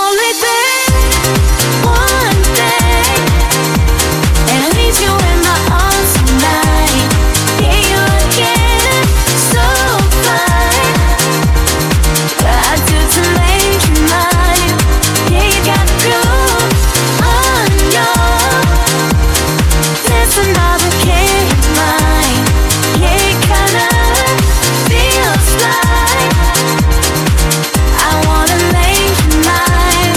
only been one day, and I need you in my arms tonight. Here you again, so fine. What I do to make you mine? Yeah, you got the groove on your. There's another kid of mine. Yeah, it kinda feels like I wanna make you mine.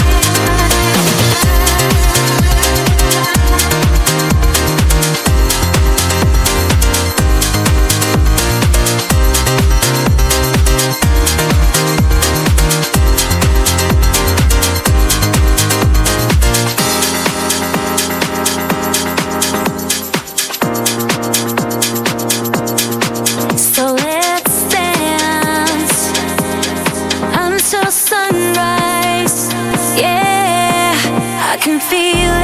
So let's dance until sunrise. Yeah, I can feel